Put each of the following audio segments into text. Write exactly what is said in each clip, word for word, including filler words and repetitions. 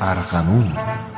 ارغنون.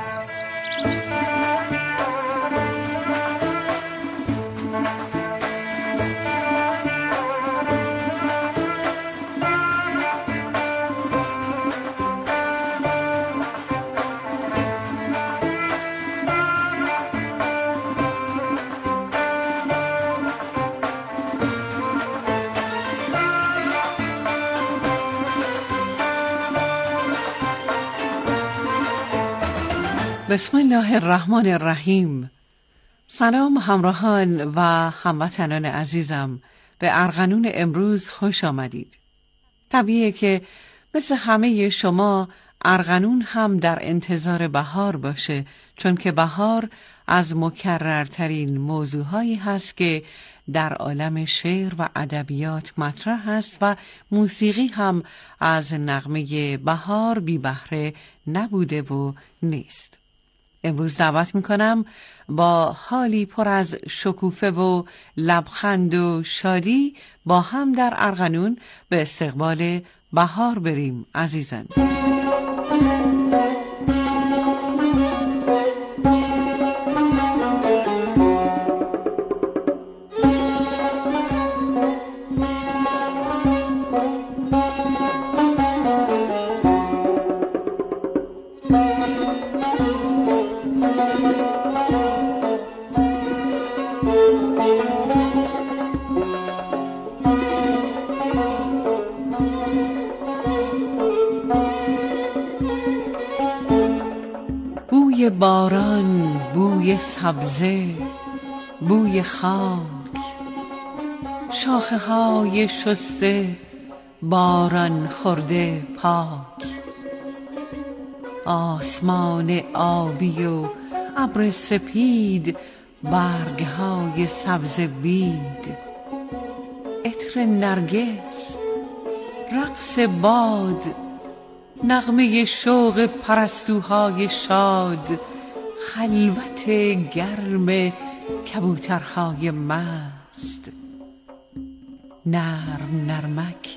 بسم الله الرحمن الرحیم. سلام همراهان و هموطنان عزیزم، به ارغنون امروز خوش آمدید. طبیعیه که مثل همه شما ارغنون هم در انتظار بهار باشه، چون که بهار از مکررترین موضوعهایی هست که در عالم شعر و ادبیات مطرح است و موسیقی هم از نغمه بهار بی بهره نبوده و نیست. امروز دعوت میکنم با حالی پر از شکوفه و لبخند و شادی با هم در ارغنون به استقبال بهار بریم عزیزان. بوی باران، بوی سبزه، بوی خاک، شاخه های شسته، باران خورده پاک، آسمان آبی و ابر سپید، برگ های سبز بید، عطر نرگس، رقص باد، نغمه شوق پرستوهای شاد، خلوت گرم کبوترهای مست، نرم نرمک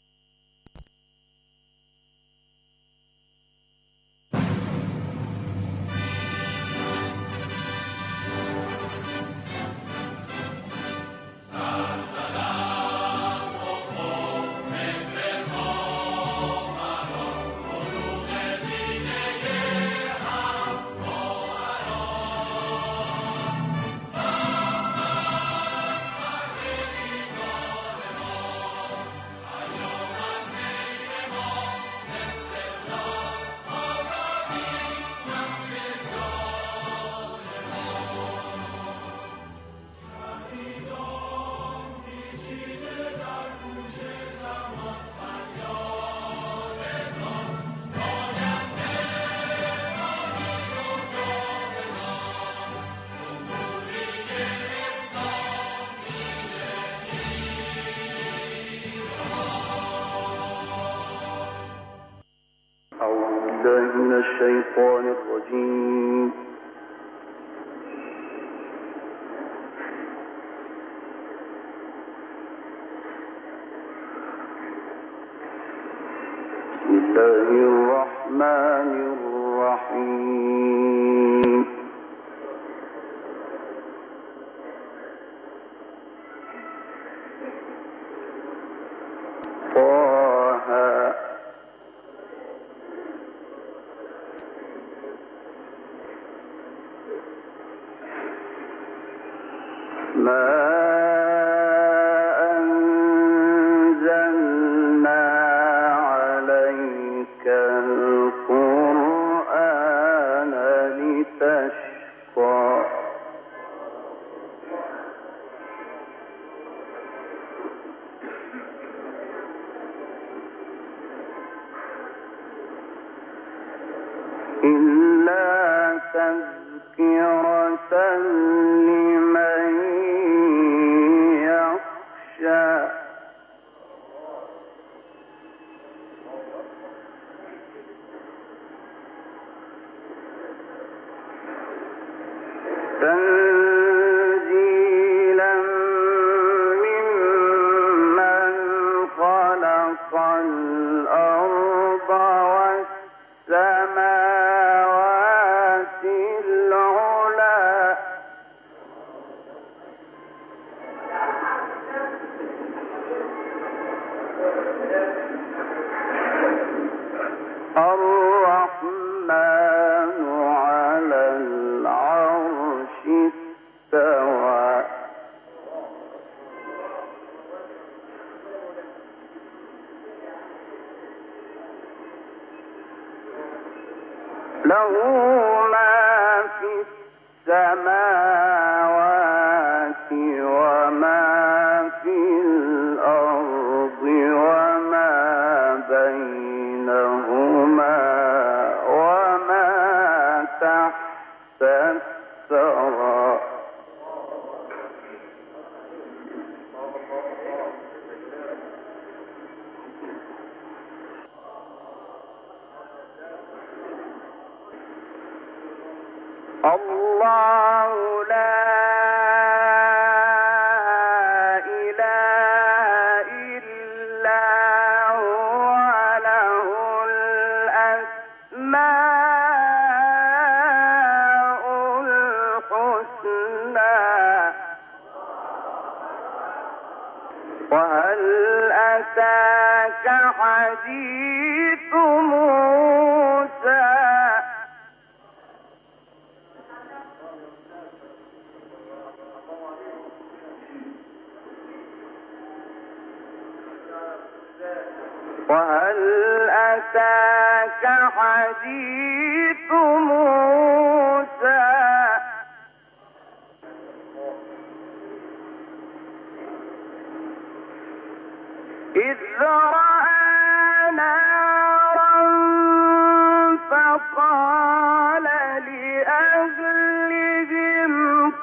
من الشیطان الرجیم. بسم الله الرحمن الرحیم. ما أنزلنا عليك القرآن لتشقى إلا تذكرة لمن يخشى. تنزيلا ممن خلق الأرض والسماء السماوات وما في الأرض وما بينهما وما تحت الثرى الله لا إله إلا هو له الأسماء الحسنى وهل أتاك حديث موسى وهل أتاك حديث موسى إذ رأى نارا فقال لأهلهم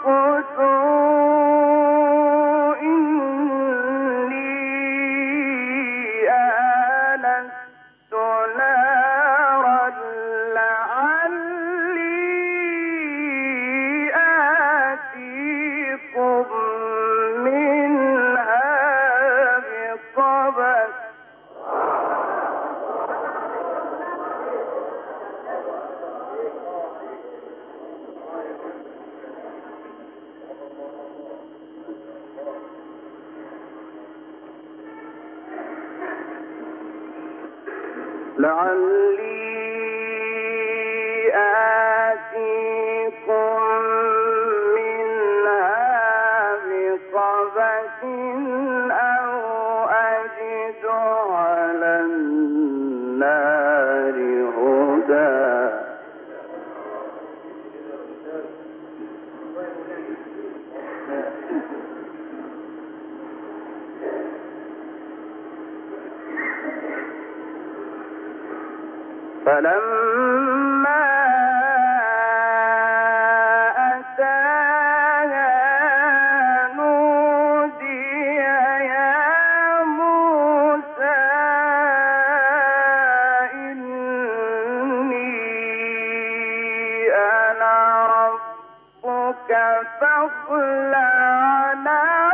كثوا إني آنست نارا لعلي آتيكم منها بقبس لعلي آتيكم منها بقبس أو أجد على النار هدى فلما أتاها نودي يا موسى إني أنا ربك فاخلع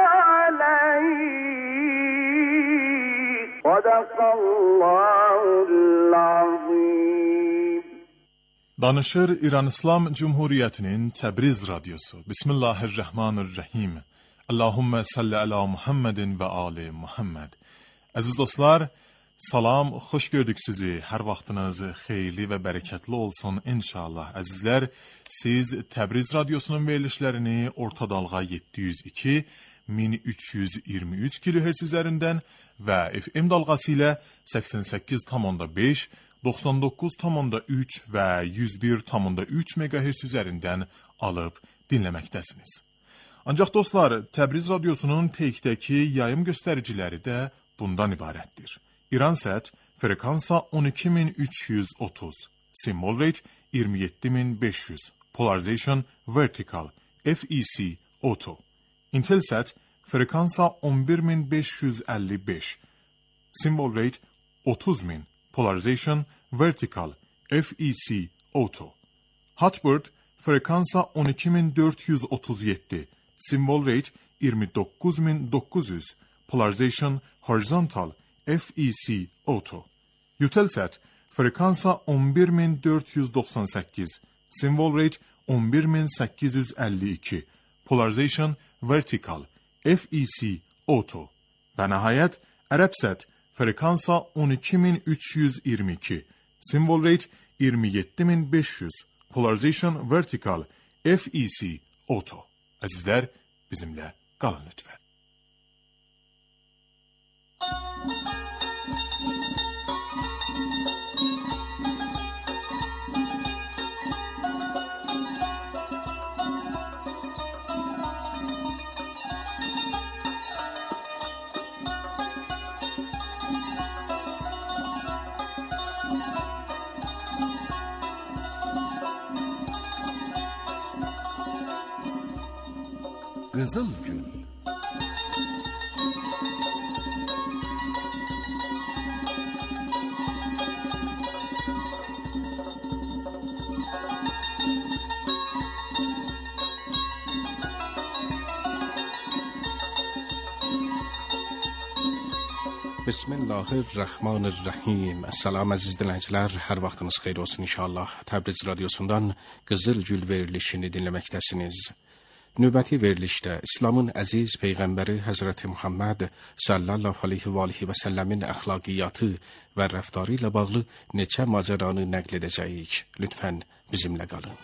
عليك صدق الله العظيم. Danışır İran İslam Cumhuriyeti'nin Tebriz Radyosu. Bismillahirrahmanirrahim. Allahümme salli ala Muhammedin ve ali Muhammed. Aziz dostlar, salam, hoş gördük sizi. Her vaxtınız xeyirli ve bereketli olsun inşallah. Azizler, siz Tebriz Radyosu'nun verilişlerini orta dalga yedi yüz iki bin üç yüz yirmi üç kilohertz üzerinden ve F M dalgası ile seksen sekiz nokta beş, doksan dokuz nokta üç ve yüz bir nokta üç megahertz üzerinden alıp dinlemektesiniz. Ancak dostlar, Tebriz Radyosu'nun peykdeki yayım göstericileri de bundan ibarettir. İransat frekansa on iki bin üç yüz otuz, symbol rate yirmi yedi bin beş yüz, polarization vertical, F E C auto. Intelsat frekansa on bir bin beş yüz elli beş, symbol rate otuz bin, polarization vertical, F E C auto. Hotbird frekansa on iki bin dört yüz otuz yedi, symbol rate yirmi dokuz bin dokuz yüz, polarization horizontal, F E C auto. Eutelsat frekansa on bir bin dört yüz doksan sekiz, symbol rate on bir bin sekiz yüz elli iki, polarization vertical, F E C auto. Ve nihayet Arabsat frekansa on iki bin üç yüz yirmi iki, symbol rate yirmi yedi bin beş yüz, polarization vertical, F E C auto. Azizler, bizimle kalın lütfen. Qızıl Gül. Bismillahirrahmanirrahim. Salam əziz dinləyicilər, hər vaxtınız xeyir olsun inşallah. Təbriz radiosundan Qızıl Gül verilişini dinləməkdəsiniz. Növbəti verilişdə İslamın əziz peyğəmbəri Həzrəti Muhammed sallallahu aleyhi və aleyhi və səlləmin əxlaqiyyatı və rəftarı ilə bağlı neçə macəranı nəql edəcəyik. Lütfən bizimlə qalın.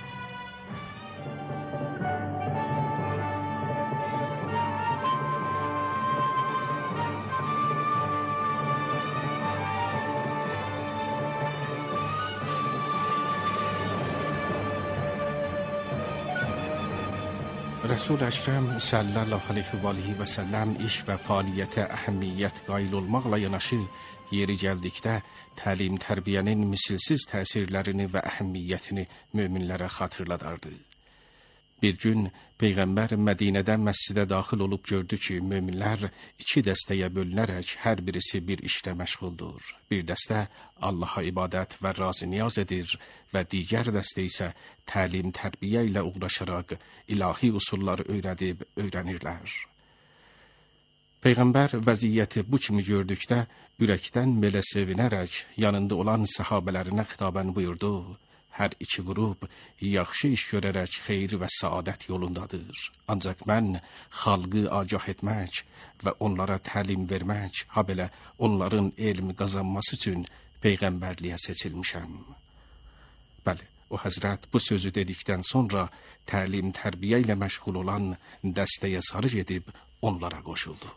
Resul Əkrəm sallallahu aleyhi və aleyhi və səlləm iş və fəaliyyətə əhəmiyyət qail olmaqla yanaşı, yeri gəldikdə təlim tərbiyənin misilsiz təsirlərini və əhəmiyyətini möminlərə xatırladardı. Bir gün Peyğəmbər Mədinədə məscidə daxil olub gördü ki, möminlər iki dəstəyə bölünərək hər birisi bir işlə məşğuldur. Bir dəstə Allaha ibadət və razı niyaz edir və digər dəstə isə təlim tərbiyə ilə uğraşaraq ilahi usulları öyrədib öyrənirlər. Peyğəmbər vəziyyəti bu kimi gördükdə ürəkdən belə sevinərək yanında olan səhabələrinə xitabən buyurdu: Hər iki qrup yaxşı iş görərək xeyir və səadət yolundadır. Ancaq mən xalqı agah etmək və onlara təlim vermək, ha belə onların elm qazanması üçün peyğəmbərliyə seçilmişəm. Bəli, o həzrət bu sözü dedikdən sonra təlim tərbiyə ilə məşğul olan dəstəyə sarı gedib onlara qoşuldu.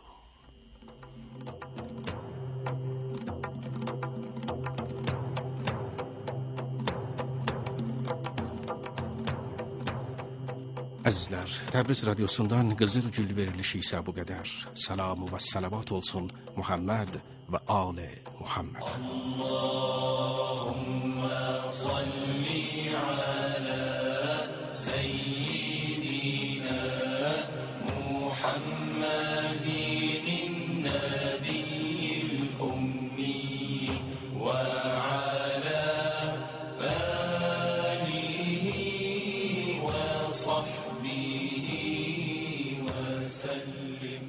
Əzizlər, Təbriz radiosundan Qızıl Gül verilişi isə bu qədər. Salamu və salavat olsun Muhammed və Ali Muhammed. Allahümme salli ala seyyidina Muhammedin nebiyyil ummi ve ala alihi ve sahbihi ve sellim.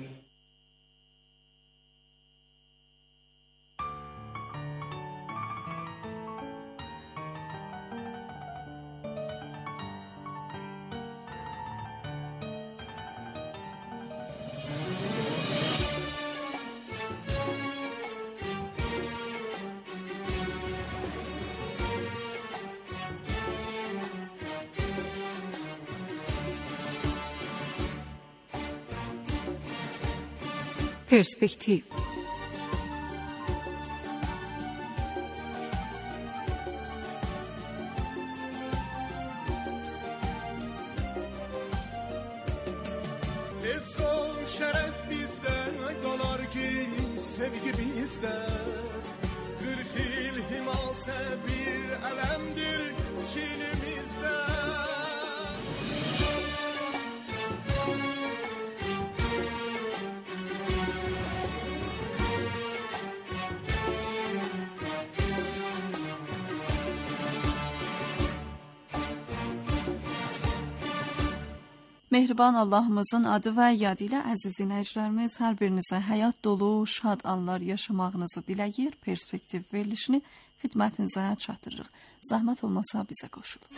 Perspektiv. Son şeref bizde kalar ki sevgi bizde. Kırk yıl himase bir elemdir çilimizde. Mehriban Allahımızın adı və yadı ilə əziz dinləyicilərimiz, hər birinizə həyat dolu, şad anlar yaşamağınızı diləyir, perspektiv verilişini xidmətinizə çatdırırıq. Zəhmət olmasa bizə qoşulun.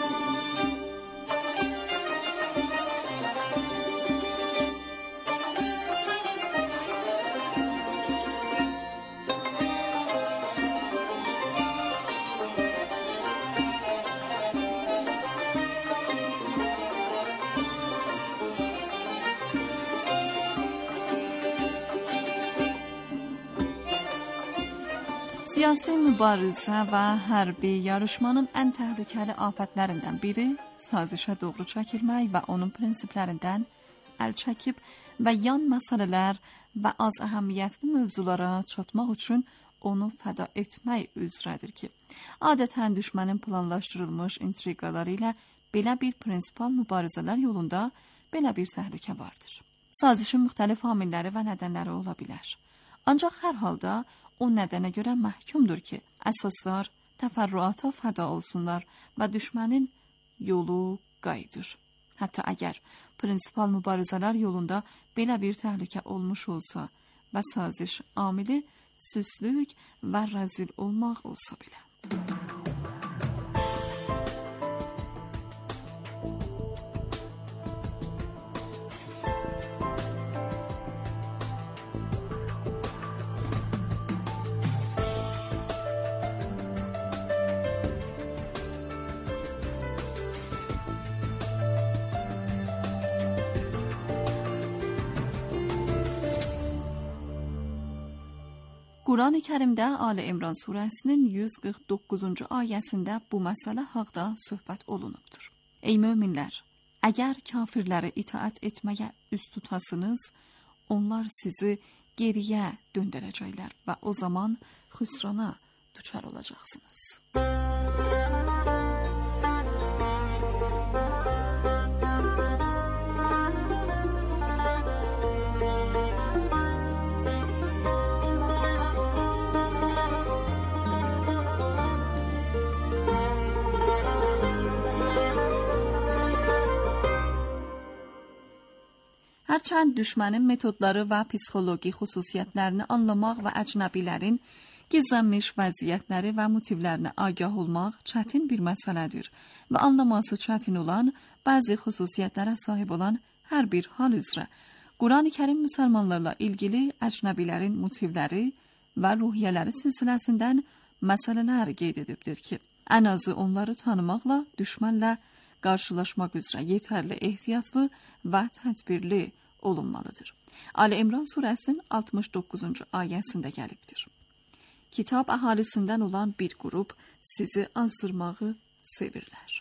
Siyasi mübarizə və hərbi yarışmanın ən təhlükəli afətlərindən biri sazişə doğru çəkilmək və onun prinsiplərindən əl çəkib və yan məsələlər və az əhəmiyyətli mövzulara çatmaq üçün onu fəda etmək üzrədir ki, adətən düşmənin planlaşdırılmış intriqaları ilə belə bir prinsipal mübarizələr yolunda belə bir təhlükə vardır. Sazişin müxtəlif amilləri və nədənləri ola bilər. Ancaq hər halda o nədənə görə məhkumdur ki, əsaslar təfərrüata fəda olsunlar və düşmənin yolu qayıdır. Hətta əgər prinsipal mübarizələr yolunda belə bir təhlükə olmuş olsa və saziş amili süslük və rəzil olmaq olsa belə. Qurani Kərimdə Ali İmran surəsinin yüz qırx doqquzuncu ayəsində bu məsələ haqda söhbət olunubdur. Ey möminlər, əgər kafirləri itaət etməyə üst tutasınız, onlar sizi geriyə döndərəcəklər və o zaman xüsrana düçar olacaqsınız. Hərçənd düşmənin metodları və psixoloji xüsusiyyətlərini anlamaq və əcnəbilərin gizlənmiş vəziyyətləri və motivlərinə agah olmaq çətin bir məsələdir və anlaması çətin olan bəzi xüsusiyyətlərə sahib olan hər bir hal üzrə Qurani Kərim müsəlmanlarla ilgili əcnəbilərin motivləri və ruhiyyələri silsiləsindən məsələlər qeyd edibdir ki, ən azı onları tanımaqla düşmənlə qarşılaşmaq üzrə yetərli ehtiyatlı və tədbirli olunmalıdır. Ali İmran surəsinin altmış doqquzuncu ayəsində gəlibdir. Kitab əhalisindən olan bir qrup sizi azdırmağı sevirlər.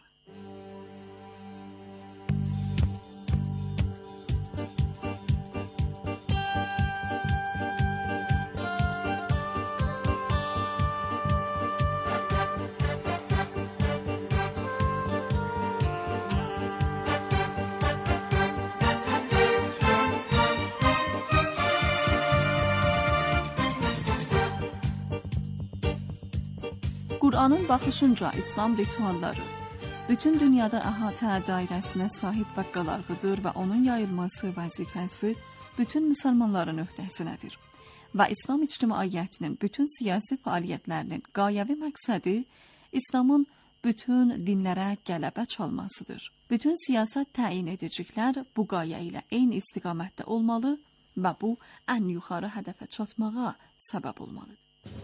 Qur'anın baxışınca İslam ritualları bütün dünyada əhatə dairəsinə sahib və qalarğıdır və onun yayılması vəzifəsi bütün müsəlmanların öhdəsinədir. Və İslam ictimaiyyətinin bütün siyasi fəaliyyətlərinin qayəvi məqsədi İslamın bütün dinlərə qələbə çalmasıdır. Bütün siyasət təyin ediciklər bu qayə ilə eyni istiqamətdə olmalı və bu ən yuxarı hədəfə çatmağa səbəb olmalıdır.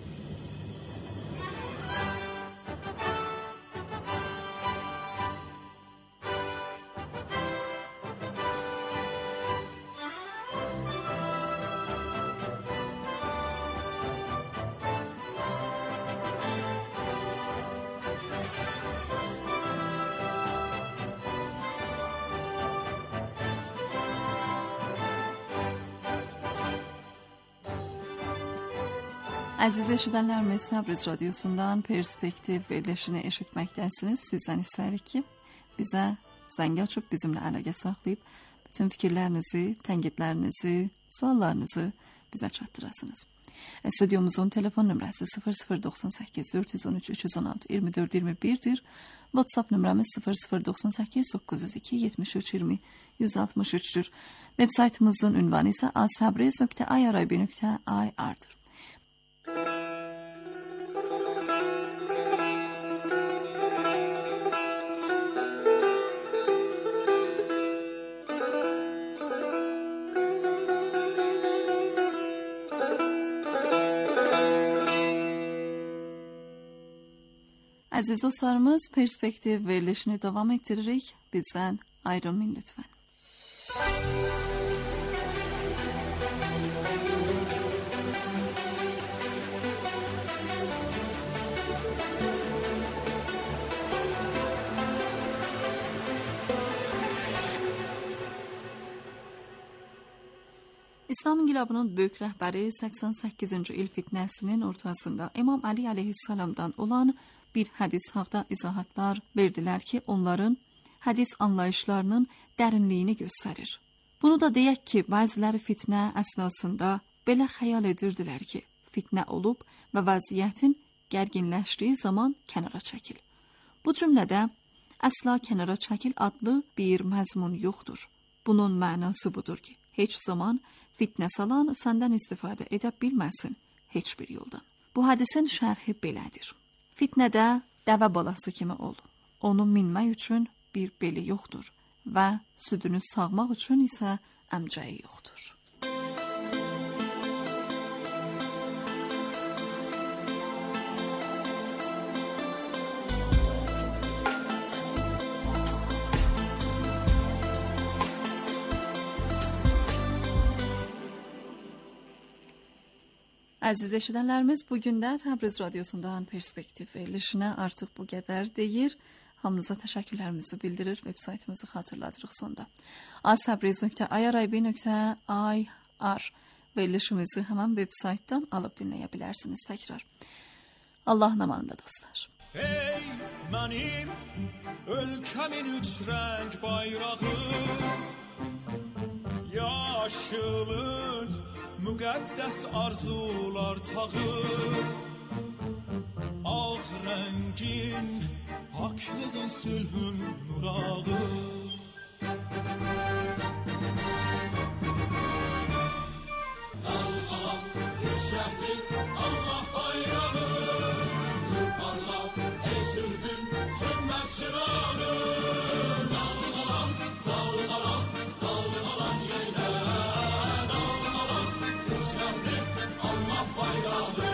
Əziz eşidənlərimiz, Təbriz radiosundan Perspektiv verilişini eşitməkdəsiniz. Sizdən istəyirik ki, bizə zəng açıb bizimlə əlaqə saxlayıb bütün fikirlərinizi, tənqidlərinizi, suallarınızı bizə çatdırasınız. Stüdyomuzun telefon nömrəsi sıfır sıfır doxsan səkkiz dörd yüz on üç üç yüz on altı iyirmi dörd iyirmi birdir. WhatsApp nömrəmiz sıfır sıfır doxsan səkkiz doqquz yüz iki yetmiş üç iyirmi yüz altmış üçdür. Web saytımızın ünvanı isə aztabriz nöqtə irib nöqtə ir'dir. Əziz dostlarımız, Perspektiv verilişini davam etdiririk. Bizdən ayrılmayın lütfen. İslam İnqilabının böyük rəhbəri səksən səkkizinci il fitnəsinin ortasında İmam Əli əleyhissalamdan olan bir hədis haqda izahatlar verdilər ki, onların hədis anlayışlarının dərinliyini göstərir. Bunu da deyək ki, bəziləri fitnə əsnasında belə xəyal edirdilər ki, fitnə olub və vəziyyətin gərginləşdiyi zaman kənara çəkil. Bu cümlədə əsla kənara çəkil adlı bir məzmun yoxdur. Bunun mənası budur ki, heç zaman fitnə salan səndən istifadə edə bilməsin heç bir yoldan. Bu hədisin şərhi belədir. Fitnədə dəvə balası kimi ol. Onu minmək üçün bir beli yoxdur və südünü sağmaq üçün isə əmcəyi yoxdur. Əziz eşidənlərimiz, bugün də Təbriz Radyosundan Perspektiv verilişinə artıq bu qədər deyir. Hamınıza təşəkkürlərimizi bildirir, web saytımızı xatırladırıq sonda. aztabriz nöqtə i r i b nöqtə i r verilişimizi həmən web saytdan alıb dinləyə bilərsiniz təkrar. Allahın amanında dostlar. Ey mənim ölkəmin üç rəng bayrağı, yaşılın müqəddəs arzular tağı, ağ rəngin haklığın sülhün nurağı. Dalğalan üç rəngli Allah bayrağı, nur parlar ey sülhün sönməz çırağı. Dalğalan, dalğalan, dalğalan yeylə, dalğalan üç rəngli Allah bayrağı.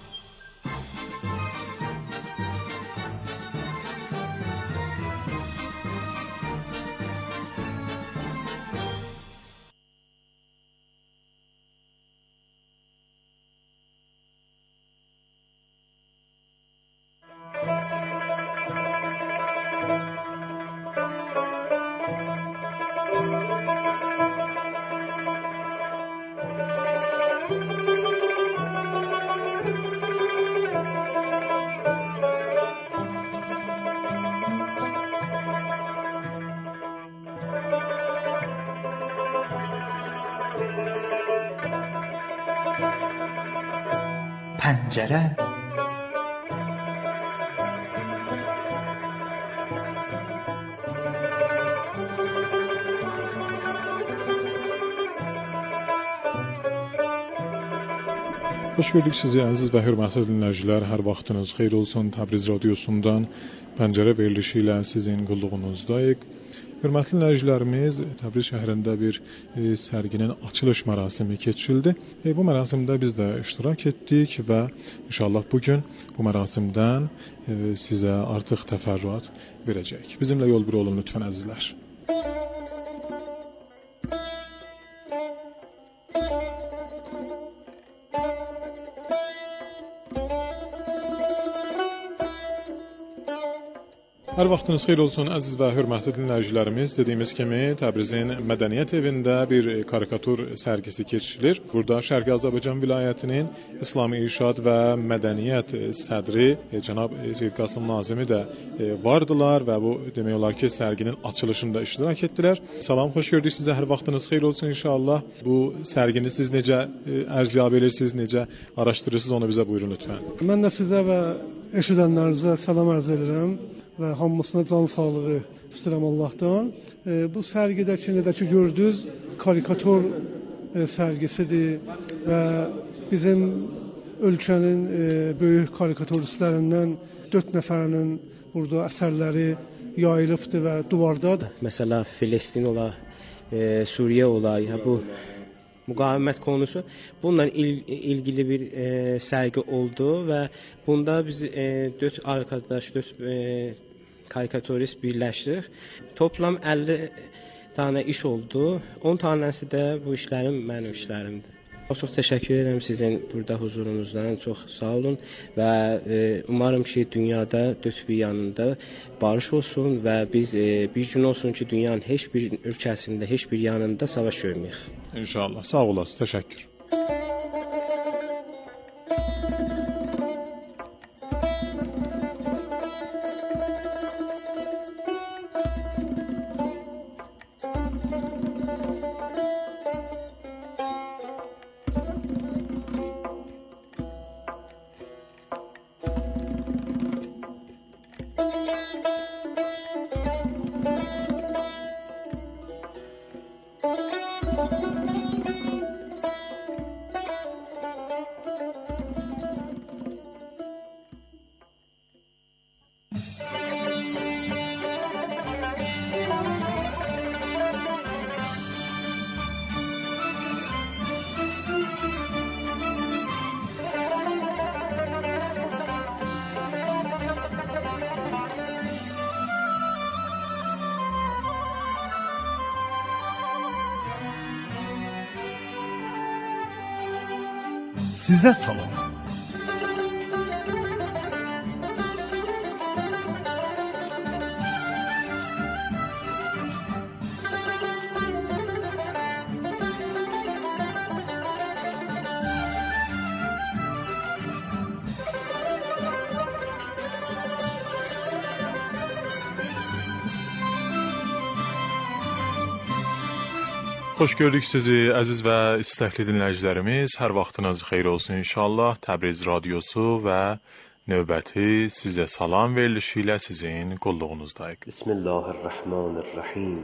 پنجره Xoş gördük sizi əziz və hörmətli dinləyicilər. Hər vaxtınız xeyir olsun. Təbriz Radyosundan Pəncərə verilişi ilə sizin qulluğunuzdayıq. Hörmətli dinləyicilərimiz, Təbriz şəhərində bir e, sərginin açılış mərasimi keçirildi. E, bu mərasimdə biz də iştirak etdik və inşallah bugün bu mərasimdən e, sizə artıq təfərrüat verəcək. Bizimlə yol bir olun lütfən əzizlər. Hər vaxtınız xeyir olsun əziz və hörmətli dinləyicilərimiz. Dediyimiz kimi Təbrizin Mədəniyyət evində bir karikatur sərgisi keçirilir. Burada Şərqi Azərbaycan vilayətinin İslami İrşad və Mədəniyyət sədri cənab Seyid Qasım Nazimi də vardılar və bu demək olar ki, sərginin açılışında iştirak etdilər. Salam, xoş gördük sizə. Hər vaxtınız xeyir olsun inşallah. Bu sərgini siz necə ərziyab edirsiniz, necə araşdırırsınız, onu bizə buyurun lütfən. Mən də sizə və eşidənlərinizə salam arz edirəm və hamısına can sağlığı istəyirəm Allahdan. E, bu sərgidəki necə ki gördünüz, karikatur e, sərgisidir və bizim ölkənin e, böyük karikaturistlərindən dörd nəfərinin burada əsərləri yayılıbdır və duvardadır. Mesela Filistin ola, e, Suriye ola, ya bu müqavimət konusu bununla il, ilgili bir e, sərgi oldu və bunda biz e, dörd arkadaş, dörd e, karikaturist birləşdik. Toplam əlli tane iş oldu. on tanesi də bu işlərim mənim işlərimdir. Çox çox təşəkkür edirəm sizin burada huzurunuzdan. Çox sağ olun və e, umarım ki dünyada dörd bir yanında barış olsun və biz e, bir gün olsun ki dünyanın heç bir ölkəsində, heç bir yanında savaş görməyək. İnşallah. Sağ olasınız. Təşəkkür. Sizə salam. Xoş gördük sizi əziz və istəkli dinləyicilərimiz. Hər vaxtınız xeyir olsun inşallah. Təbriz Radiosu və növbəti sizə salam verilişi ilə sizin qulluğunuzdayıq. Bismillahirrahmanirrahim.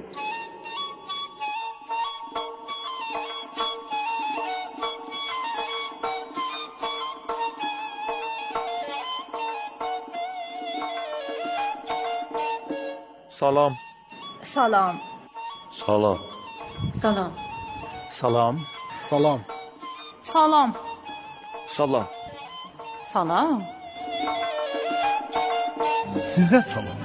Salam. Salam. Salam. Salam. Salam. Salam. Salam. Salam. Salam. Sizə salam.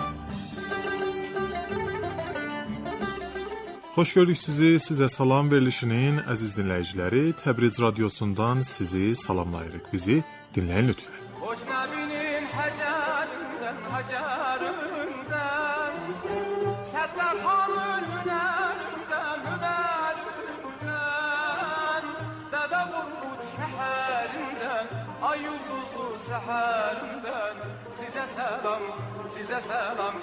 Xoş gördük sizi. Sizə salam verilişinin əziz dinləyiciləri. Təbriz Radiosundan sizi salamlayırıq. Bizi dinləyin lütfən. Hocnabinin həcərindən, həcərindən, Səttarxanın hünərindən, hünərindən, Dədə Qorqud şəhərindən, ay ulduzlu səhərindən, sizə səlam, sizə səlam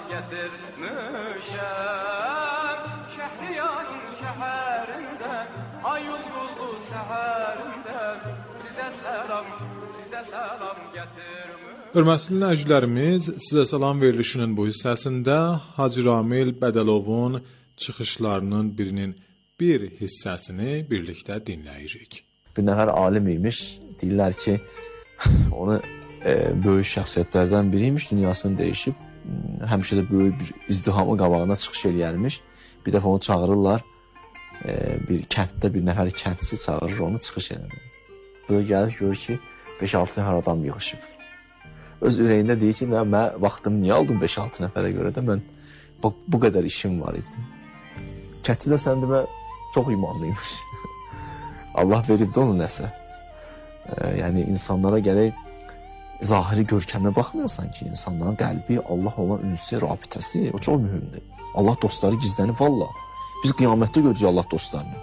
gətirmişəm. Şəhriyarın şəhərindən, ay ulduzlu səhərindən, sizə səlam, sizə səlam gətirmişəm. Hörmətli dinləyicilərimiz, sizə salam verilişinin bu hissəsində Hacı Ramil Bədəlovun çıxışlarının birinin bir hissəsini birlikdə dinləyirik. Bir nəfər alim imiş, deyirlər ki, onu e, böyük şəxsiyyətlərdən biriymiş, dünyasını dəyişib, həmişə də böyük bir izdihamı qabağına çıxış eləyərmiş. Bir dəfə onu çağırırlar, e, bir kənddə bir nəfər kəndçi çağırır, onu çıxış eləmək. Bu da gəlir, görür ki, beş altı nəfər adam yığışıb. Öz ürəyində deyir ki, mən vaxtımı niyə aldım beş altı nəfərə görə də, mən bu, bu qədər işim var idi. Kəndçi də sən demə çox imanlıymış. Allah veribdi onu nəsə. E, yəni insanlara gərək zahiri görkəmə baxmıyorsan ki, insanların qəlbi Allah olan ünsi, rabitəsi, o çox mühümdür. Allah dostları gizlənib valla. Biz qiyamətdə görəcəyik Allah dostlarını.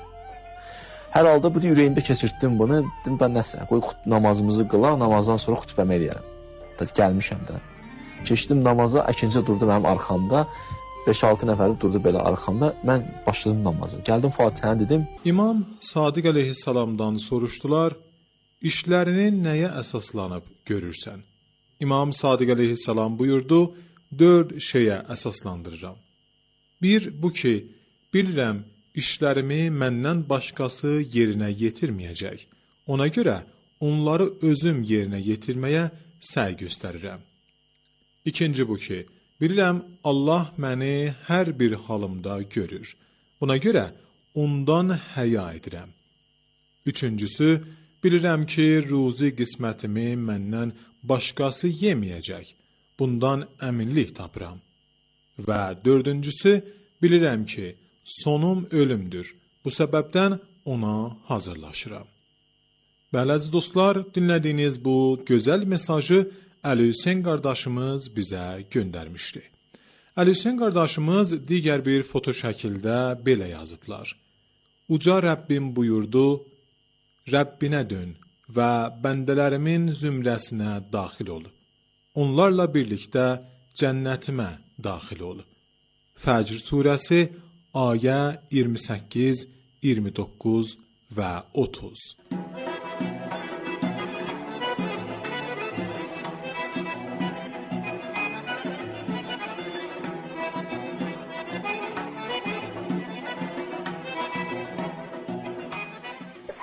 Hər halda bu ürəyimdə keçirtdim bunu, dedim mən nəsə, qoy namazımızı qıla, namazdan sonra xutbəmə eləyərəm. Gəlmişəm də. Keçdim namaza, əkincə durdu mənim arxamda, beş altı nəfəri durdu belə arxamda, mən başladım namaza. Gəldim Fatihəni dedim. İmam Sadiq əleyhissalamdan soruşdular, işlərinin nəyə əsaslanıb görürsən? İmam Sadiq əleyhissalam buyurdu, dörd şeyə əsaslandırıram. Bir, bu ki, bilirəm, işlərimi məndən başqası yerinə yetirməyəcək. Ona görə onları özüm yerinə yetirməyə səy göstərirəm. İkinci bu ki, bilirəm Allah məni hər bir halımda görür. Buna görə ondan həya edirəm. Üçüncüsü, bilirəm ki, ruzi qismətimi məndən başqası yeməyəcək. Bundan əminlik tapıram. Və dördüncüsü, bilirəm ki, sonum ölümdür. Bu səbəbdən ona hazırlaşıram. Bəli, əziz dostlar, dinlədiyiniz bu gözəl mesajı Əli Hüseyn qardaşımız bizə göndərmişdi. Əli Hüseyn qardaşımız digər bir foto şəkildə belə yazıblar. Uca Rəbbim buyurdu, Rəbbinə dön və bəndələrimin zümrəsinə daxil ol. Onlarla birlikdə cənnətimə daxil ol. Fəcr surəsi ayə iyirmi səkkiz, iyirmi doqquz və otuz.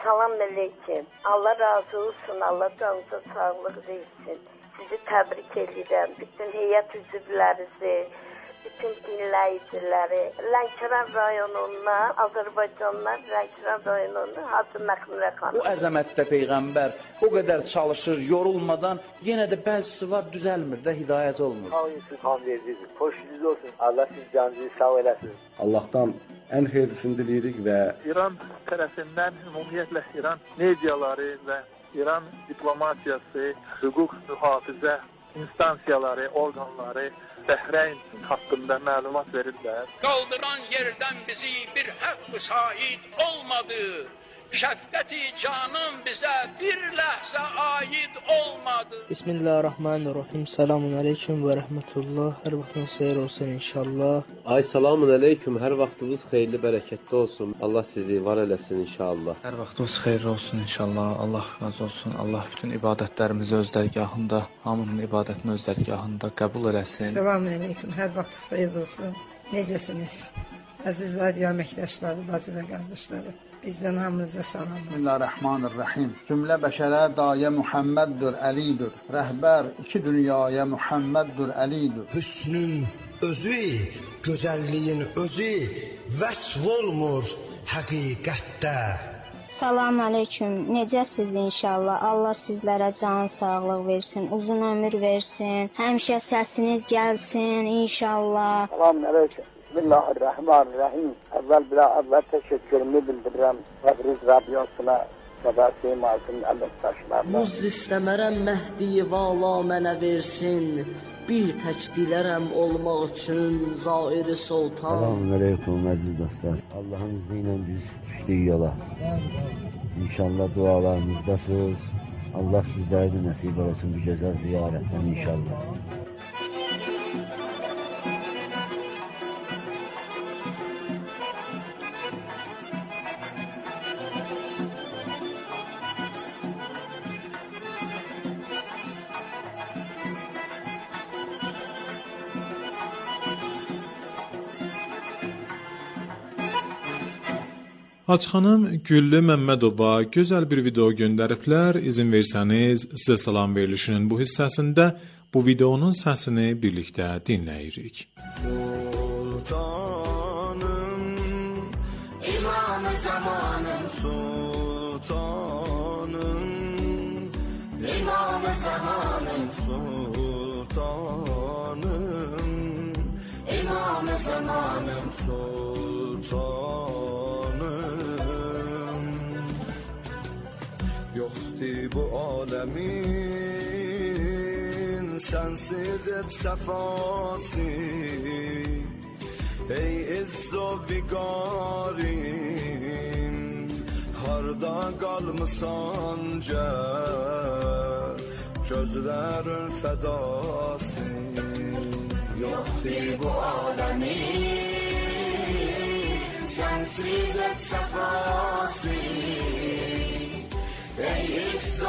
Salam aleyküm. Allah razı olsun. Allah canınıza sağlık versin. Sizi təbrik edirəm. Bütün heyət üzvlərinizi, bütün dinləyiciləri, Lənkəran rayonundan, Azərbaycandan Lənkəran rayonundan Hacı Məxmurə xanım. O əzəmətdə Peyğəmbər o qədər çalışır, yorulmadan, yenə də bəzisi var düzəlmir də, hidayət olmur. Hamınızın xam verdiniz. Xoşunuz olsun. Allah siz canınızı sağ eləsin. Allah'tan en hayırlısını dileyirik ve İran tərəfindən ümumiyyətlə İran mediaları və İran diplomatiyası, hüquq mühafizə instansiyaları, orqanları Bəhreyn haqqında məlumat verirlər. Qaldıran yerdən bizi bir haqq şahid olmadı. Şəfqəti canım bizə bir ləhzə aid olmadı. Bismillahirrahmanirrahim. Selamun aleyküm və rəhmətullah. Hər vaxtınız xeyir olsun inşallah. Ay salamun aleyküm. Hər vaxtınız xeyirli, bərəkətli olsun. Allah sizi var eləsin inşallah. Hər vaxtınız xeyir olsun inşallah. Allah razı olsun. Allah bütün ibadətlərimizi öz dərgahında, hamının ibadətini öz dərgahında qəbul eləsin. Selamun aleyküm. Hər vaxtınız xeyir olsun. Necəsiniz? Əziz radio əməkdaşları, bacı və qardaşları. Bizdən hamınıza salam. Bismillahirrahmanirrahim. Cümlə bəşərə dayə Muhammeddur, Əlidir. Rəhbər iki dünyaya Muhammeddur, Əlidir. Hüsnün özü, gözəlliyin özü vəsf olmur həqiqətdə. Salam aleyküm. Necəsiz inşallah? Allah sizlərə can sağlıq versin, uzun ömür versin. Həmişə səsiniz gəlsin inşallah. Salam aleyküm. Bismillahirrahmanirrahim. Əvvəl bila əvvəl təşəkkürümü bildirirəm Təbriz Radyosuna və da Seymasın əməkdaşlarına. Muz istəmərəm Məhdi vala mənə versin. Bir tək dilərəm olmaq üçün Zairi Sultan. Selamun aleyküm əziz dostlar. Allah'ın izniyle biz düşdük yola. İnşallah dualarınızdasınız. Allah sizlərə də nəsib olsun bu gözəl ziyarətdən inşallah. Hacı xanım Güllü Məmmədova gözəl bir video göndəriblər. İzin versəniz, sizə salam verilişinin bu hissəsində bu videonun səsini birlikdə dinləyirik. Sultanım, İmam-ı Zamanım, Sultanım, İmam-ı Zamanım, Sultanım, İmam-ı Zamanım, Sultanım. Yoxdur bu aləmin sənsiz et səfası. Ey izz o viqarim, harda qalmısan gəl, gözlərin fədası. Yoxdur bu aləmin sənsiz et səfası. Ey izz-o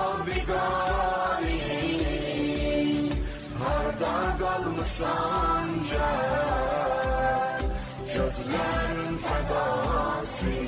viqarim, harda qalmısan gəl, gözlərin fədası.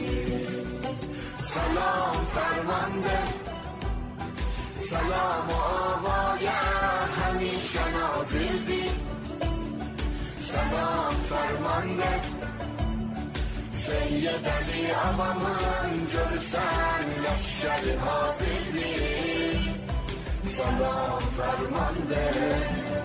Salam fərmandır, salam avaya həmişə nazirdir. Salam fərmandır, Seyyid Əli avamın görsən leşkəri hazirdir. Salam fərmandır.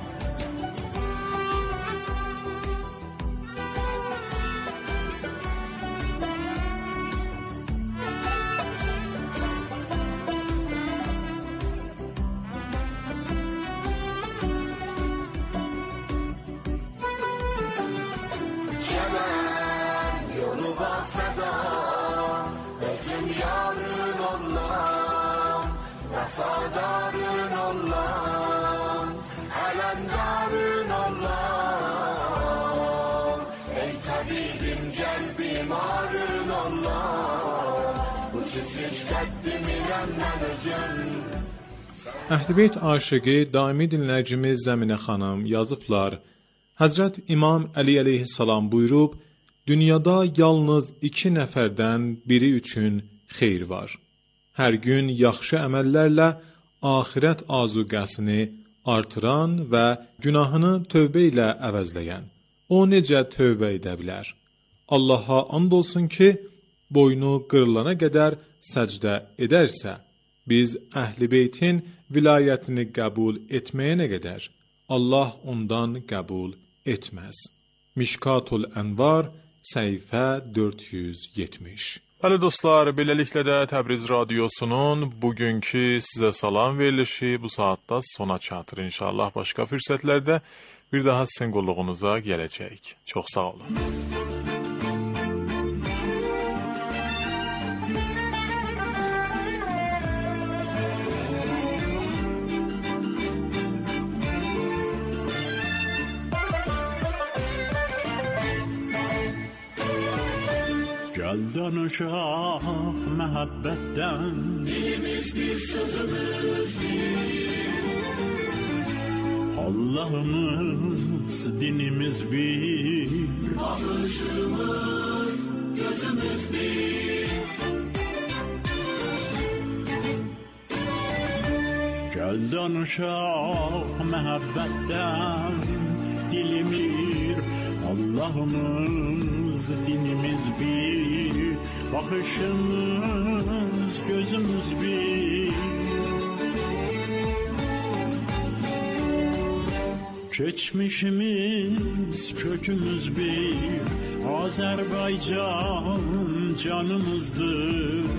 Vəfadarın Allah'ım, ələmdarın Allah'ım. Ey tabibim gel bimarın Allah'ım, bu sütüç qəddimirəm mən özüm. Əhl-i-Beyt aşıqı daimi dinləyicimiz Zəminə xanım yazıblar. Həzrət İmam Əli əleyhissalam buyurub, dünyada yalnız iki nəfərdən biri üçün xeyir var. Hər gün yaxşı əməllərlə axirət azuqəsini artıran və günahını tövbə ilə əvəzləyən. O necə tövbə edə bilər? Allaha and olsun ki, boynu qırılana qədər səcdə edərsə, biz Əhl-i Beytin vilayətini qəbul etməyənə qədər Allah ondan qəbul etməz. Mişkatul Ənvar, səhifə dörd yüz yetmiş. Bəli dostlar, beləliklə də Təbriz Radiosunun bugünkü sizə salam verilişi bu saatda sona çatır. İnşallah başqa fürsətlərdə bir daha sizin qulluğunuza gələcək. Çox sağ olun. Gel danışaq məhəbbətdən, dilimiz bir, sözümüz bir. Allah'ımız, dinimiz bir, bakışımız, gözümüz bir. Gel danışaq məhəbbətdən, dilimiz, Allah'ımız, dinimiz bir, bakışımız, gözümüz bir. Geçmişimiz, kökümüz bir, Azerbaycan canımızdır.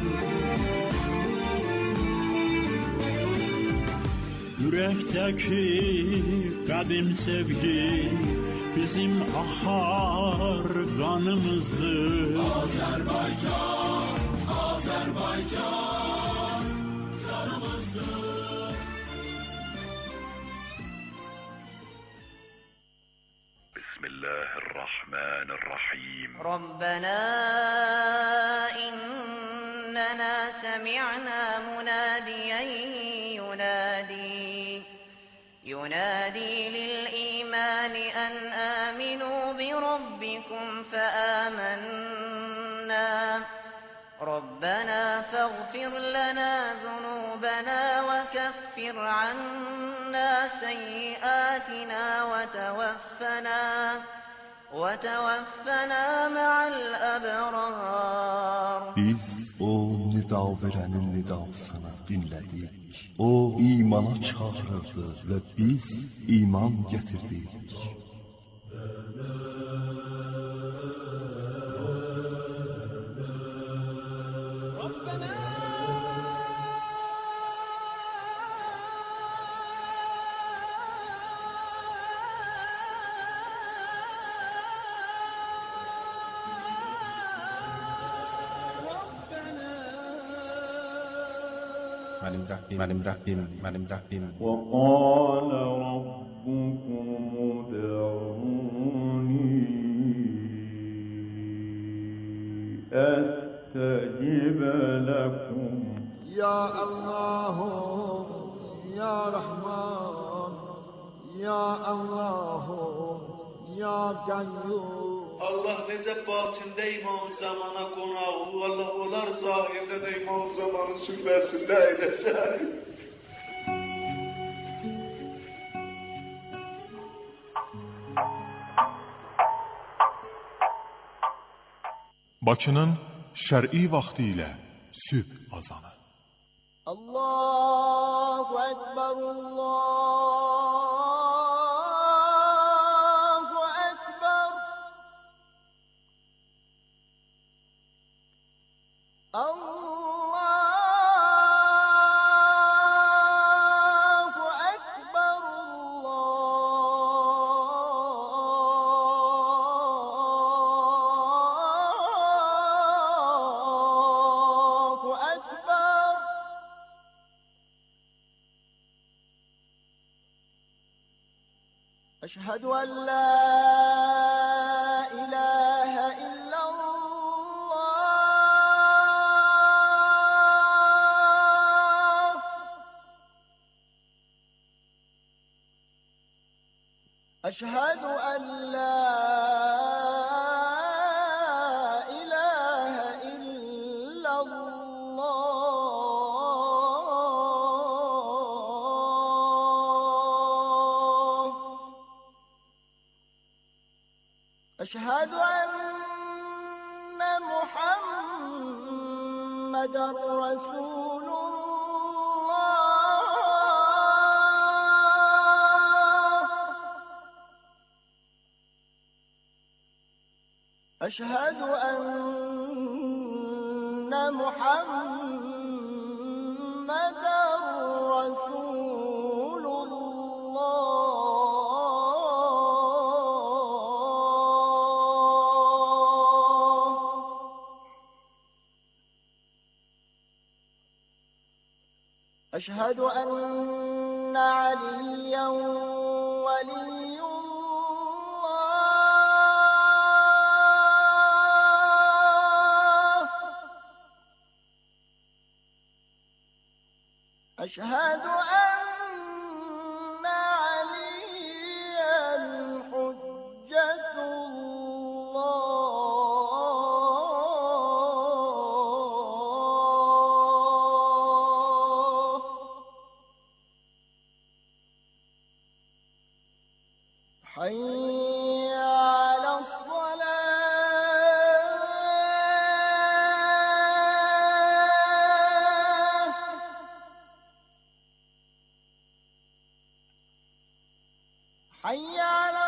Yürekteki kadim sevgi, bizim ahar kanımızdır. Azerbaycan, Azerbaycan canımızdır. Bismillahirrahmanirrahim. Rabbena innena semi'na munadiyen yunadi ينادي للإيمان أن آمنوا بربكم فآمنا ربنا فاغفر لنا ذنوبنا وكفر عنا سيئاتنا وتوفنا وتوفنا مع الأبرار. Biz o nida verənin nidasını dinlədik. O imana çağırırdı və biz iman gətirdik. Mənim Rəbbim, mənim Rəbbim, mənim Rəbbim. Və qalə rabbukum ud'uni əstajib lakum. Ya Allah, Ya Rahman, Ya Allah, Ya Qayyum. Allah necə batində İmam Zamana qonağı, Allah olar zahirdə də İmam Zamanın süfrəsində əyləşər. Bakının şər'i vaxtı ilə sübh azanı. Allahu Ekber, Allah. أشهد أن لا إله إلا الله. أشهد أن لا إله إلا الله. أشهد أن محمدا رسول الله. أشهد أن محمدا رسول الله. أشهد أن عليا ولي الله. أشهد أن عليا حجة الله. حي على الصلاة. حي على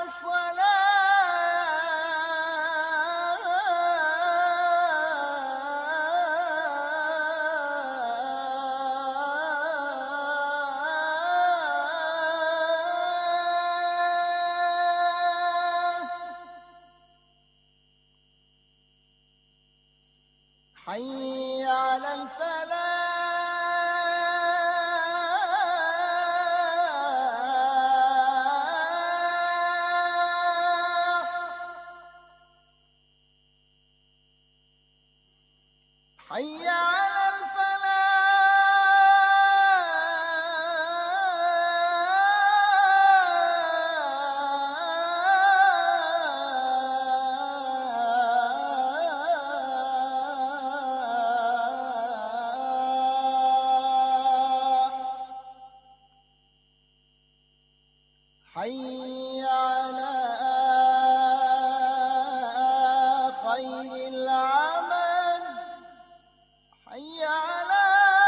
الصلاة. حي على الفلاح. حي على الفلاح. حي على خير العمل. حي على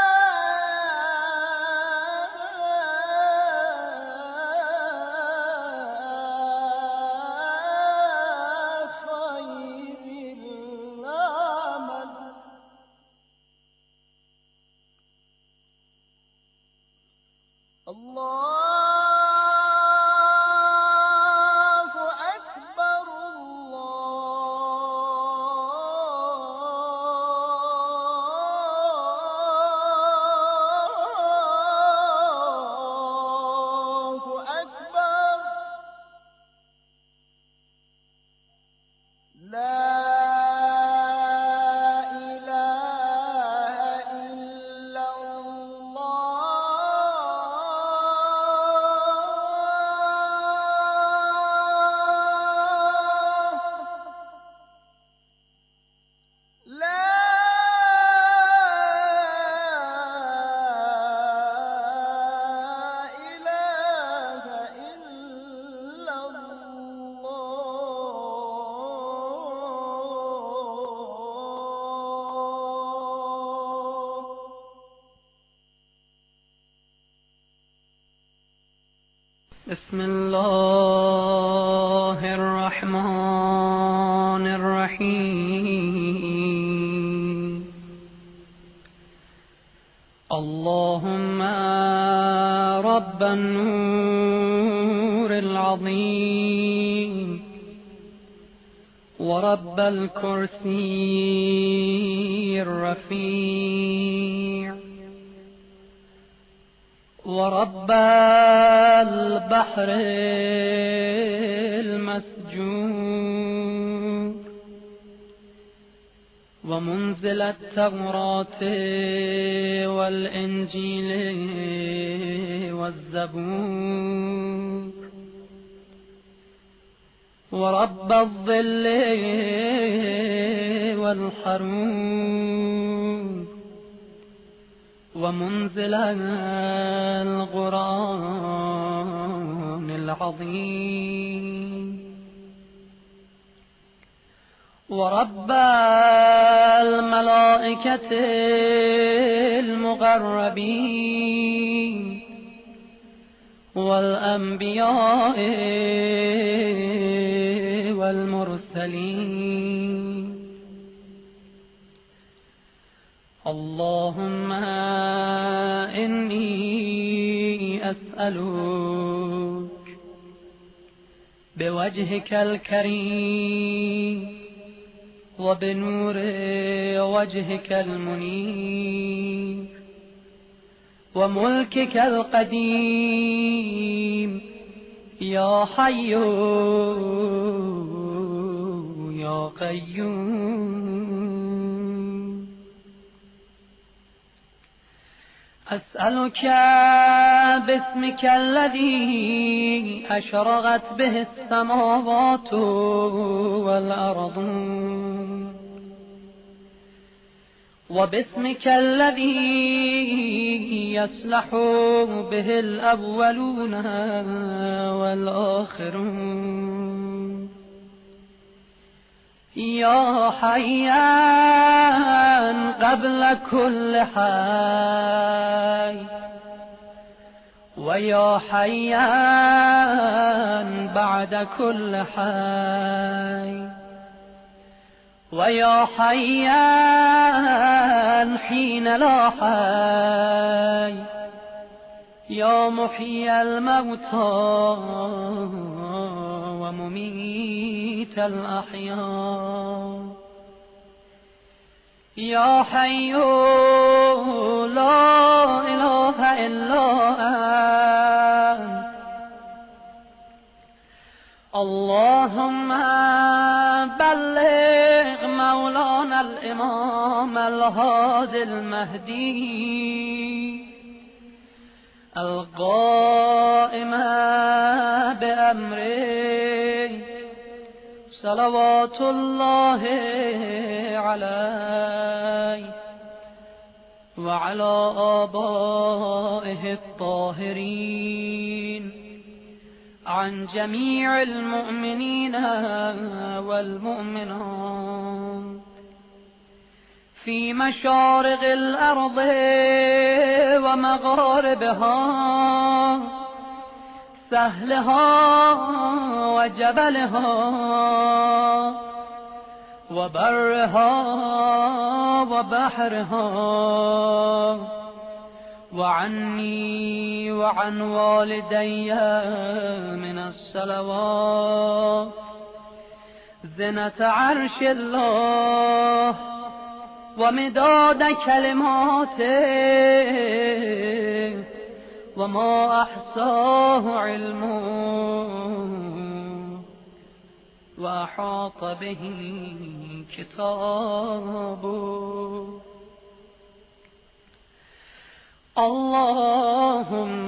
خير العمل. الله أكبر. الله أكبر. لا إله إلا الله. لا إله إلا الله. بسم الله الرحمن الرحيم. اللهم رب النور العظيم ورب الكرسي الرفيع ورب البحر المسجور ومنزل التوراة والإنجيل والزبور ورب الظل والحرور ومنزل القرآن العظيم ورب الملائكة المقربين والأنبياء والمرسلين. اللهم إني أسألك بوجهك الكريم وبنور وجهك المنير وملكك القديم يا حي يا قيوم. أسألك باسمك الذي أشرقت به السماوات والأرض وباسمك الذي يصلح به الأولون والآخرون يا حيان قبل كل حي ويا حيان بعد كل حي ويا حيان حين لا حي يا محيي الموتى ومميت الأحياء يا حي لا إله إلا أنت. اللهم بلغ مولانا الإمام الهادي المهدي القائم بأمره صلوات الله عليه وعلى آبائه الطاهرين عن جميع المؤمنين والمؤمنات في مشارق الأرض ومغاربها سهلها وجبلها وبرها وبحرها وعني وعن والدي من الصلوات زنة عرش الله ومداد كلماته وما أحصاه علمه وأحاط به كتابه. اللهم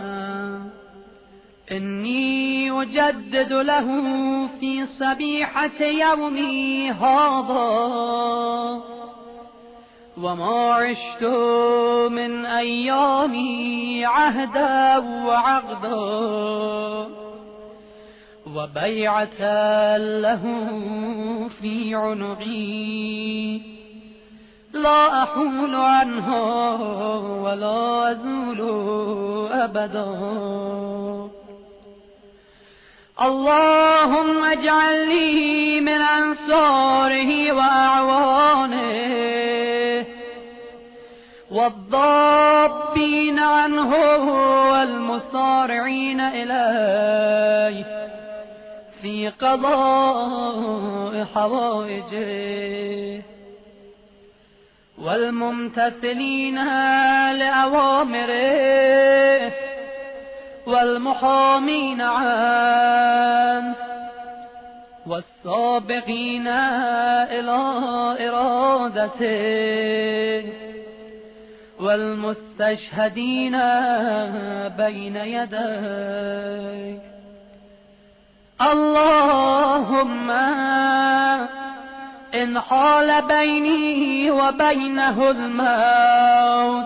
إني أجدد له في صبيحة يومي هذا وما عشت من أيامي عهدا وعقدا وبيعة له في عنقي لا أحول عنه ولا أزول أبدا. اللهم اجعل لي من أنصاره وأعوانه والضابين عنه والمصارعين إليه في قضاء حوائجه والممتثلين لأوامره والمحامين عنه والسابقين إلى إرادته والمستشهدين بين يديه. اللهم إن حال بيني وبينه الموت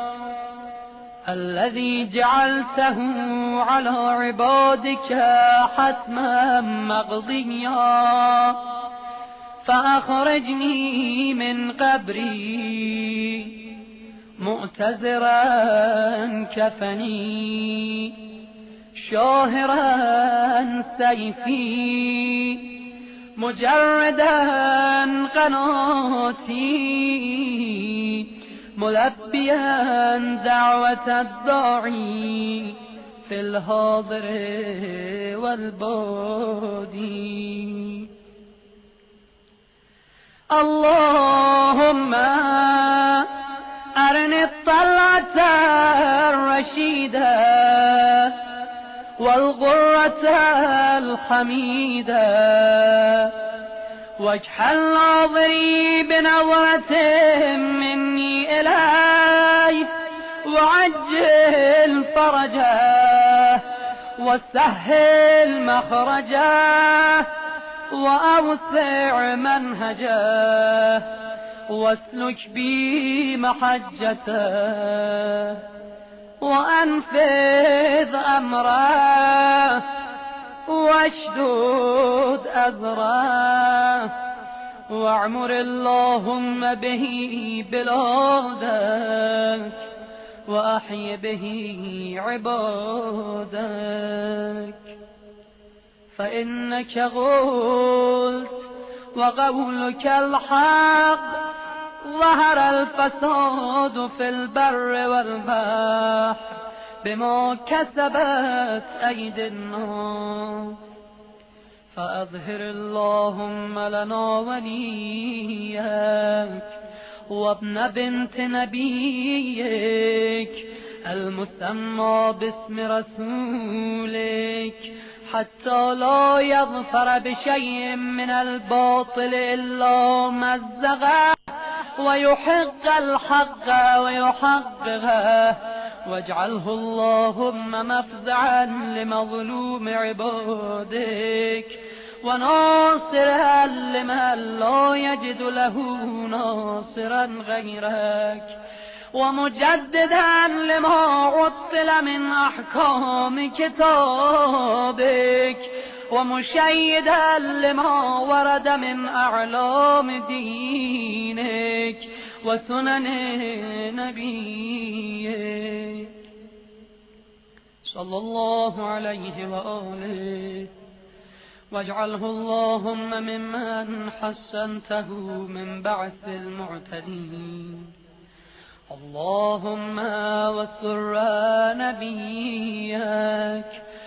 الذي جعلته على عبادك حتما مقضيا فأخرجني من قبري معتذرا كفني شاهرا سيفي مجردا قناتي ملبيا دعوة الداعي في الحاضر والبادي. اللهم أرني الطلعة الرشيدة والغرة الحميدة واجعل ناظري بنظرة مني إليه وعجل فرجه وسهل مخرجه وأوسع منهجه واسلك بي محجته وأنفذ أمره واشدد أذره واعمر اللهم به بلادك وأحي به عبادك. فإنك قلت وقولك الحق ظهر الفساد في البر والبحر بما كسبت أيدي الناس فأظهر اللهم لنا وليك وابن بنت نبيك المسمى باسم رسولك حتى لا يظفر بشيء من الباطل إلا مزغه ويحق الحق ويحققه واجعله اللهم مفزعا لمظلوم عبادك وناصرا لمن لا يجد له ناصرا غيرك ومجددا لما عطل من أحكام كتابك ومشيدا لما ورد من أعلام دينك وسنن نبيك صلى الله عليه وآله واجعله اللهم ممن حسنته من بعث المعتدين. اللهم وسر نبيك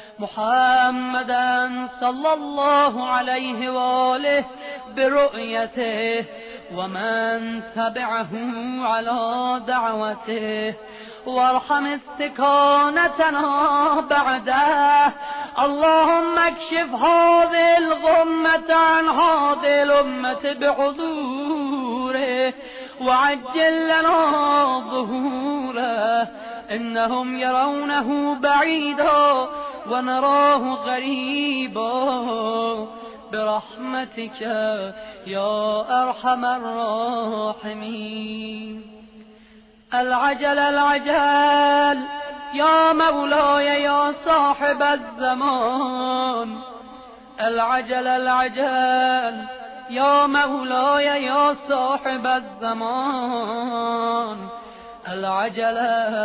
محمدا صلى الله عليه وآله برؤيته ومن تبعه على دعوته وارحم استكانتنا بعده. اللهم اكشف هذه الغمة عن هذه الأمة بحضوره وعجل لنا ظهوره إنهم يرونه بعيدا ونراه غريبا برحمتك يا أرحم الراحمين. العجل العجل يا مولاي يا صاحب الزمان. العجل العجل يا مولاي يا صاحب الزمان. العجل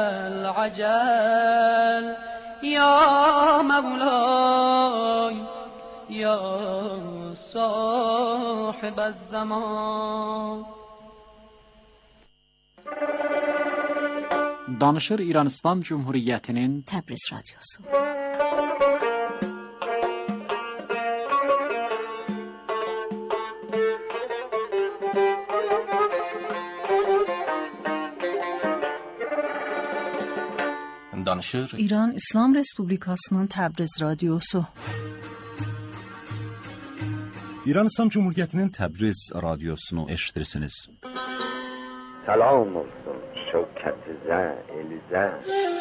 العجل يا مولاي يا صاحب الزمان. Danışır İran İslam Cumhuriyeti'nin Təbriz Radyosu. Danışır İran İslam Respublikasının Təbriz Radyosu. İran İslam Cumhuriyeti'nin Təbriz Radyosunu eşitirsiniz. Salam olsun şevketize, elize.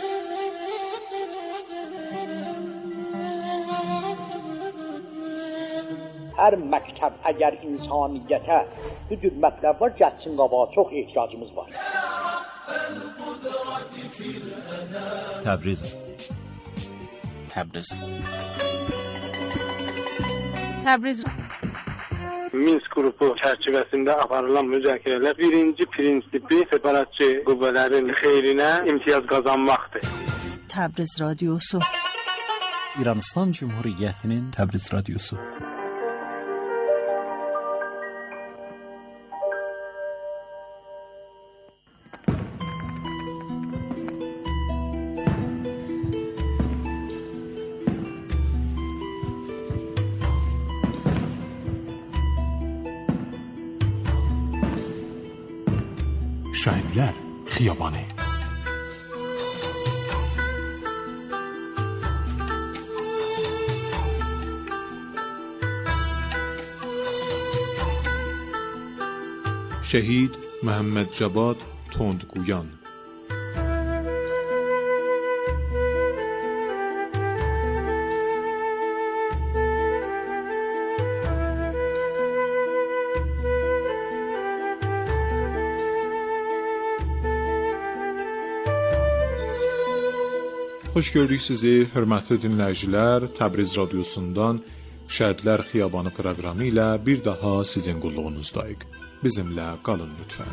Hər məktəb əgər insaniyyətə bu cür mətləb var, gəlsin qabağa, çox ehtiyacımız var. Təbriz Təbriz Təbriz Minsk qrupu çərçivəsində aparılan müzakirələr birinci prinsipi separatçı qüvvələrin xeyrinə imtiyaz qazanmaqdır. Təbriz Radyosu İran İslam Cumhuriyyətinin Təbriz Radyosu. Şəhidlər Xiyabanı. شهید محمد جواد تندگویان. Xoş gördük sizi, hörmətli dinləyicilər. Təbriz Radyosundan Şəhidlər Xiyabanı proqramı ilə bir daha sizin qulluğunuzdayıq. Bizimlə qalın lütfən.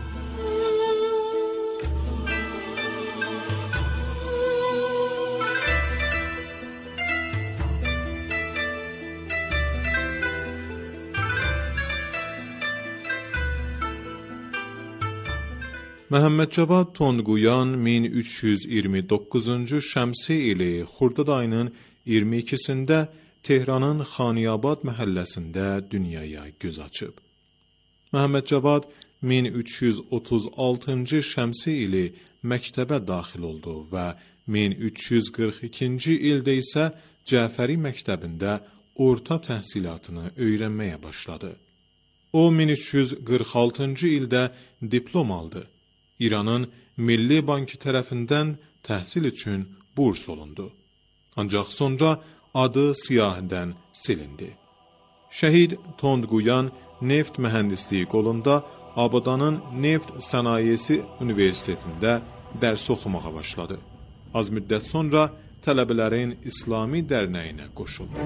Məhəmməd Cavad Tondguyan min üç yüz iyirmi doqquzuncu şəmsi ili Xurdad ayının iyirmi ikisində Tehranın Xaniyabad məhəlləsində dünyaya göz açıb. Məhəmməd Cavad min üç yüz otuz altıncı şəmsi ili məktəbə daxil oldu və min üç yüz qırx ikinci ildə isə Cəfəri məktəbində orta təhsilatını öyrənməyə başladı. O min üç yüz qırx altıncı ildə diplom aldı. İranın Milli Bankı tərəfindən təhsil üçün burs olundu. Ancaq sonra adı siyahıdan silindi. Şəhid Tondguyan neft mühəndisliyi qolunda Abadanın Neft Sənayesi Universitetində dərs oxumağa başladı. Az müddət sonra Tələbələrin İslami Dərnəyinə qoşuldu.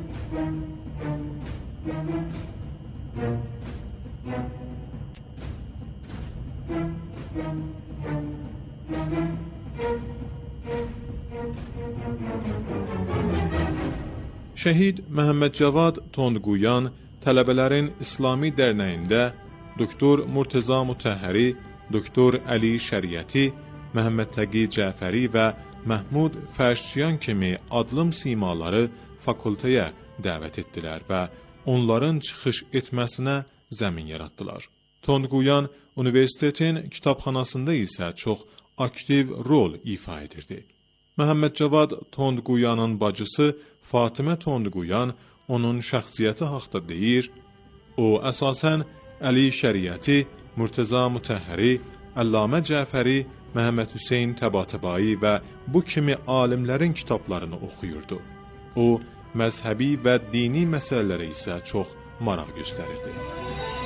Şəhid Məhəmməd Cavad Tondguyan Tələbələrin İslami Dərnəyində Doktor Murteza Mutəhhəri, Doktor Əli Şəriəti, Məhəmməd Təqi Cəfəri və Məhmud Fəşçiyan kimi adlım simaları fakültəyə dəvət etdilər və onların çıxış etməsinə zəmin yaratdılar. Tondguyan universitetin kitabxanasında isə çox aktiv rol ifa edirdi. Məhəmməd Cavad Tondguyanın bacısı Fatimə Tondguyan onun şəxsiyyəti haqda deyir, o əsasən Əli Şəriəti, Murteza Mutəhhəri, Əllamə Cəfəri, Məhəmməd Hüseyn Təbatəbai və bu kimi alimlərin kitablarını oxuyurdu. O, məzhəbi və dini məsələlərə isə çox maraq göstərirdi.